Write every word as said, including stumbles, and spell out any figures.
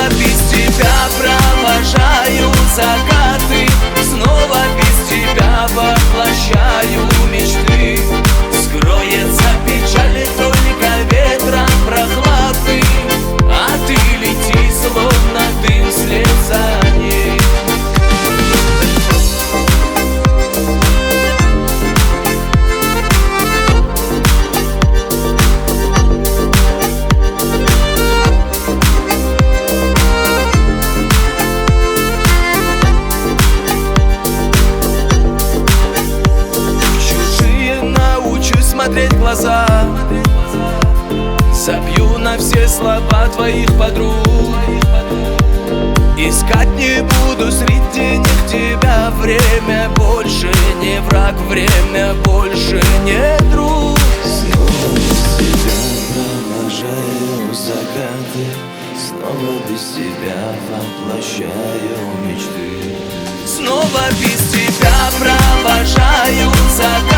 Снова без тебя провожаю закаты, снова без тебя воплощаю мечты. Скроется печаль только ветром прохладным, а ты лети, словно дым вслед за ней. Смотреть в глаза, забью на все слова твоих подруг. Искать не буду среди них тебя. Время больше не враг, время больше не друг. Снова без тебя провожаю закаты, снова без тебя воплощаю мечты. Снова без тебя провожаю закаты.